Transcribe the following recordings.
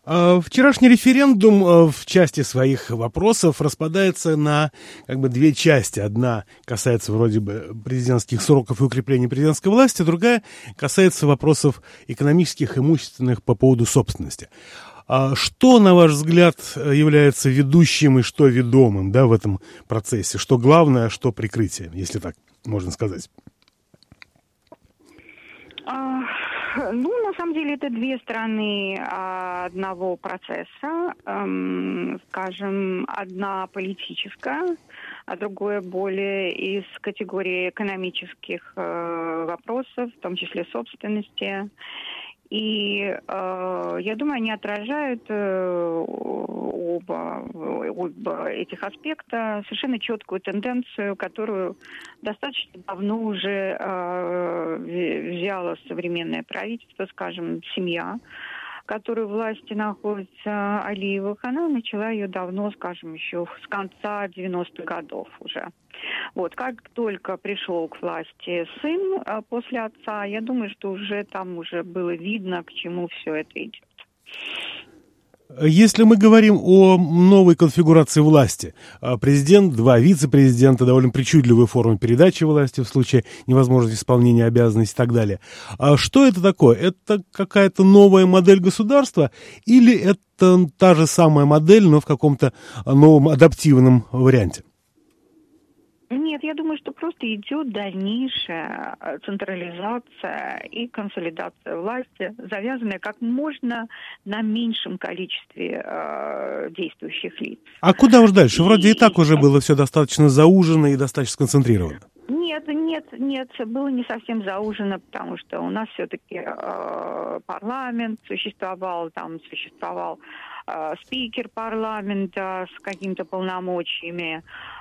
Вчерашний референдум в части своих вопросов распадается на две части. Одна касается вроде бы президентских сроков и укрепления президентской власти, другая касается вопросов экономических, имущественных по поводу собственности. Что, на ваш взгляд, является ведущим и что ведомым, в этом процессе? Что главное, а что прикрытие, если так можно сказать? На самом деле, это две стороны одного процесса. Скажем, одна политическая, а другая более из категории экономических вопросов, в том числе собственности. И я думаю, они отражают оба этих аспекта совершенно четкую тенденцию, которую достаточно давно уже взяло современное правительство, скажем, семья, которой в власти находится Алиевых. Она начала ее давно, скажем, еще с конца 90-х годов уже. Как только пришел к власти сын после отца, я думаю, что уже там уже было видно, к чему все это идет. Если мы говорим о новой конфигурации власти, президент, два вице-президента, довольно причудливая форма передачи власти в случае невозможности исполнения обязанностей и так далее. Что это такое? Это какая-то новая модель государства или это та же самая модель, но в каком-то новом адаптивном варианте? Нет, я думаю, что просто идет дальнейшая централизация и консолидация власти, завязанная как можно на меньшем количестве действующих лиц. А куда уж дальше? Вроде и так уже было все достаточно заужено и достаточно сконцентрировано. Нет, было не совсем заужено, потому что у нас все-таки парламент существовал спикер парламента с какими-то полномочиями,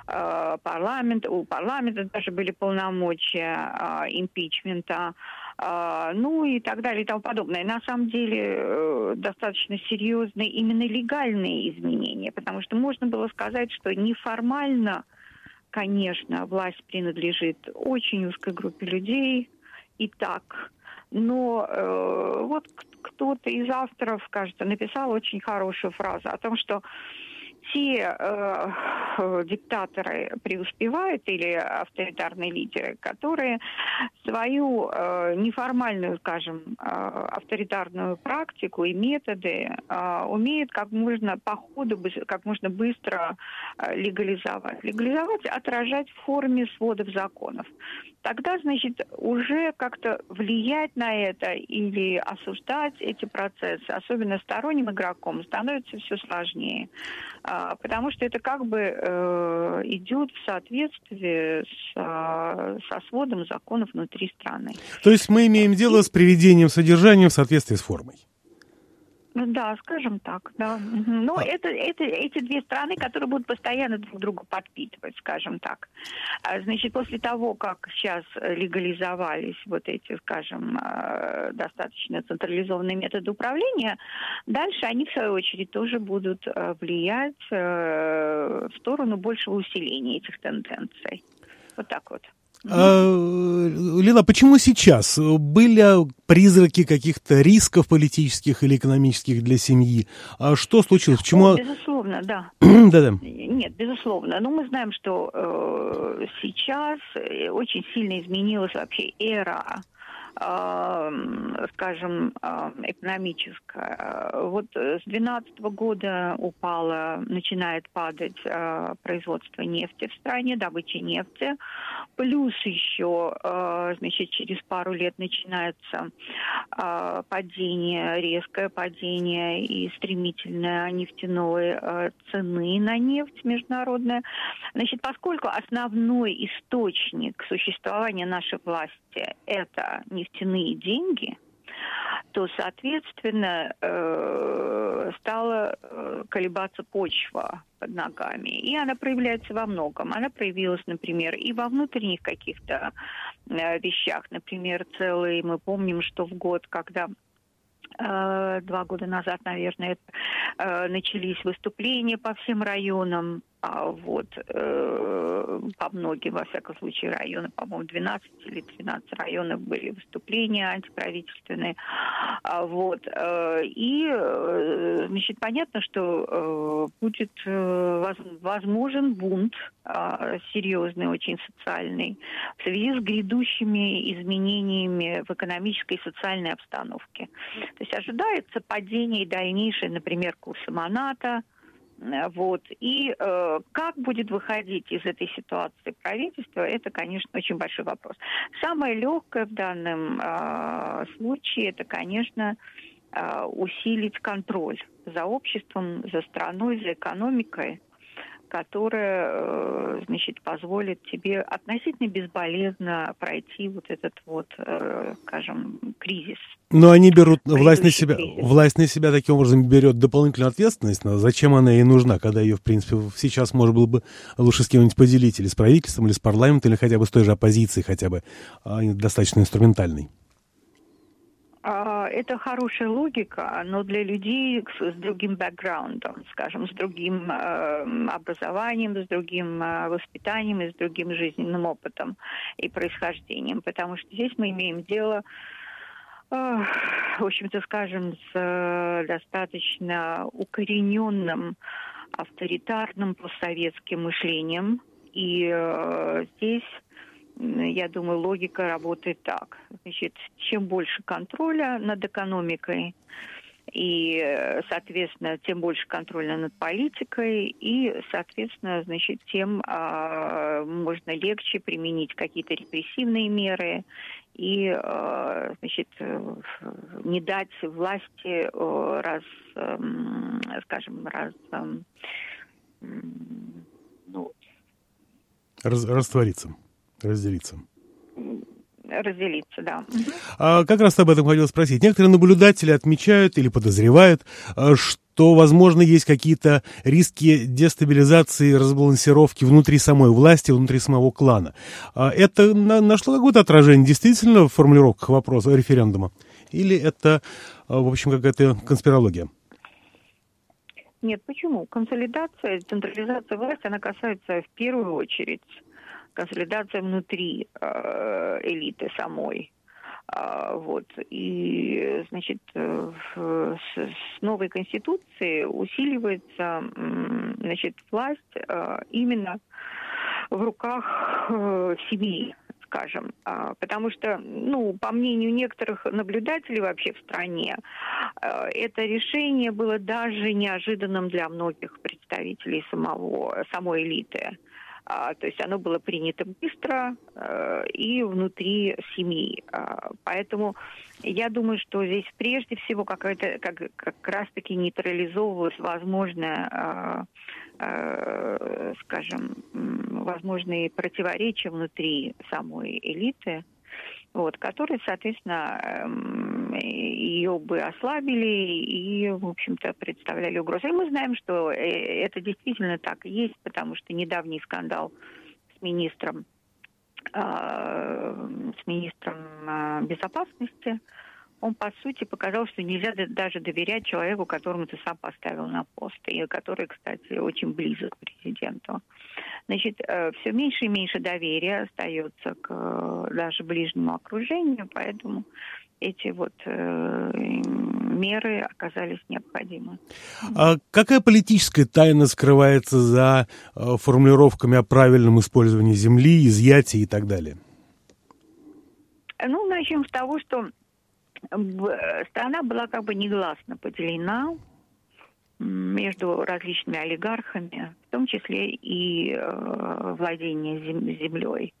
у парламента даже были полномочия импичмента, и так далее и тому подобное. На самом деле достаточно серьезные именно легальные изменения, потому что можно было сказать, что неформально, конечно, власть принадлежит очень узкой группе людей, и так. Но кто-то из авторов, кажется, написал очень хорошую фразу о том, что те диктаторы преуспевают или авторитарные лидеры, которые свою неформальную, скажем, авторитарную практику и методы умеют как можно быстро легализовать. Легализовать, отражать в форме сводов законов. Тогда, значит, уже как-то влиять на это или осуждать эти процессы, особенно сторонним игроком, становится все сложнее. Потому что это идет в соответствии со сводом законов внутри страны. То есть мы имеем дело с приведением содержания в соответствии с формой? Да, скажем так, да. Но это эти две страны, которые будут постоянно друг друга подпитывать, скажем так. Значит, после того, как сейчас легализовались эти, скажем, достаточно централизованные методы управления, дальше они, в свою очередь, тоже будут влиять в сторону большего усиления этих тенденций. Вот так вот. Лила, почему сейчас? Были призраки каких-то рисков политических или экономических для семьи? Что случилось? Почему... Безусловно, да. Да-да. Нет, безусловно. Но мы знаем, что сейчас очень сильно изменилась вообще эра, скажем, экономическая. С 2012 года начинает падать производство нефти в стране, добыча нефти. Плюс еще, значит, через пару лет начинается резкое падение и стремительное нефтяной цены на нефть международная. Значит, поскольку основной источник существования нашей власти – это нефтяные деньги, то, соответственно, стала колебаться почва под ногами. И она проявляется во многом. Она проявилась, например, и во внутренних каких-то вещах. Например, мы помним, что в год, когда 2 года назад, наверное, начались выступления по всем районам по многим, во всяком случае, районам, по-моему, 12 или 13 районов были выступления антиправительственные. Значит, понятно, что будет возможен бунт серьезный, очень социальный, в связи с грядущими изменениями в экономической и социальной обстановке. То есть ожидается падение и дальнейшее, например, курса Моната. И как будет выходить из этой ситуации правительство, это, конечно, очень большой вопрос. Самое легкое в данном случае, это, конечно, усилить контроль за обществом, за страной, за экономикой, которая, значит, позволит тебе относительно безболезненно пройти вот этот скажем, кризис. Но они берут власть на себя таким образом берет дополнительную ответственность. Но зачем она ей нужна, когда ее, в принципе, сейчас можно было бы лучше с кем-нибудь поделить, или с правительством, или с парламентом, или хотя бы с той же оппозицией, хотя бы достаточно инструментальной? Это хорошая логика, но для людей с другим бэкграундом, скажем, с другим образованием, с другим воспитанием и с другим жизненным опытом и происхождением. Потому что здесь мы имеем дело, в общем-то, скажем, с достаточно укорененным авторитарным постсоветским мышлением. И здесь, я думаю, логика работает так. Значит, чем больше контроля над экономикой, и, соответственно, тем больше контроля над политикой, и, соответственно, значит, тем можно легче применить какие-то репрессивные меры и, значит, не дать власти раствориться. Разделиться, да. Как раз об этом хотел спросить. Некоторые наблюдатели отмечают или подозревают, что, возможно, есть какие-то риски дестабилизации, разбалансировки внутри самой власти, внутри самого клана. Это нашло какое-то отражение действительно в формулировках вопроса референдума? Или это, в общем, какая-то конспирология? Нет, почему? Консолидация, централизация власти, она касается в первую очередь консолидация внутри элиты самой. И, значит, с новой конституцией усиливается, значит, власть именно в руках семьи, скажем. Потому что, по мнению некоторых наблюдателей вообще в стране, это решение было даже неожиданным для многих представителей самой элиты. То есть оно было принято быстро и внутри семьи. Поэтому я думаю, что здесь прежде всего как раз-таки нейтрализовывалось возможное, скажем, возможные противоречия внутри самой элиты, которые, соответственно, ее бы ослабили и, в общем-то, представляли угрозу. И мы знаем, что это действительно так и есть, потому что недавний скандал с министром безопасности, он, по сути, показал, что нельзя даже доверять человеку, которому ты сам поставил на пост, и который, кстати, очень близок к президенту. Значит, все меньше и меньше доверия остается к даже ближнему окружению, поэтому эти меры оказались необходимы. А какая политическая тайна скрывается за формулировками о правильном использовании земли, изъятии и так далее? Начнем с того, что страна была как бы негласно поделена между различными олигархами, в том числе и владение землей.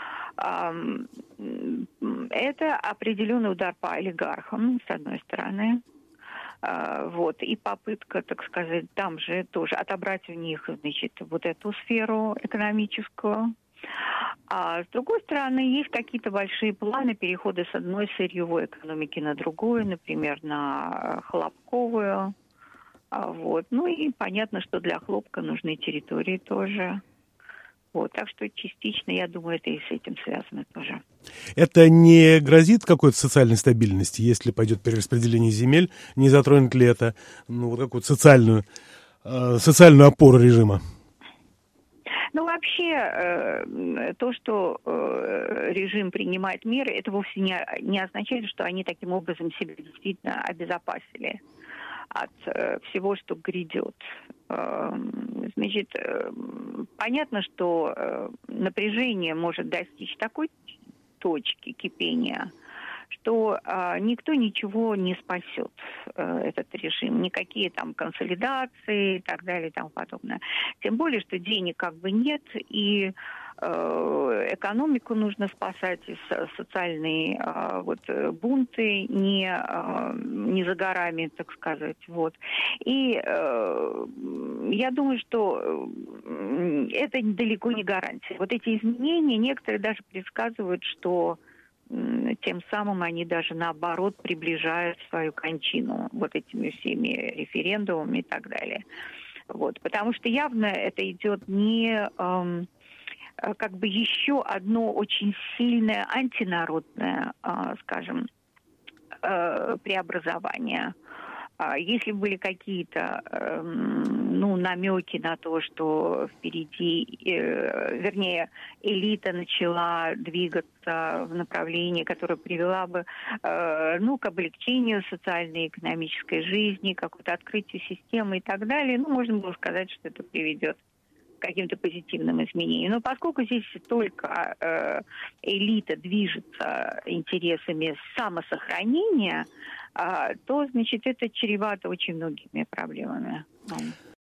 Это определенный удар по олигархам, с одной стороны, и попытка, так сказать, там же тоже отобрать у них, значит, эту сферу экономическую. А с другой стороны, есть какие-то большие планы перехода с одной сырьевой экономики на другую, например, на хлопковую. И понятно, что для хлопка нужны территории тоже. Так что частично, я думаю, это и с этим связано тоже. Это не грозит какой-то социальной стабильности, если пойдет перераспределение земель? Не затронет ли это какую-то социальную опору режима? Ну, вообще, то, что режим принимает меры, это вовсе не означает, что они таким образом себя действительно обезопасили от всего, что грядет. Значит, понятно, что напряжение может достичь такой точки кипения, что никто ничего не спасет, этот режим, никакие там консолидации и так далее и тому подобное. Тем более, что денег как бы нет, и экономику нужно спасать, и социальные бунты не за горами, так сказать. Вот. И я думаю, что это далеко не гарантия. Вот эти изменения, некоторые даже предсказывают, что тем самым они даже наоборот приближают свою кончину вот этими всеми референдумами и так далее. Вот. Потому что явно это идет не как бы еще одно очень сильное антинародное, скажем, преобразование. Если были какие-то намеки на то, что впереди, вернее, элита начала двигаться в направлении, которое привела бы к облегчению социальной и экономической жизни, какое-то открытию системы и так далее, можно было сказать, что это приведет к каким-то позитивным изменениям. Но поскольку здесь только элита движется интересами самосохранения, то, значит, это чревато очень многими проблемами.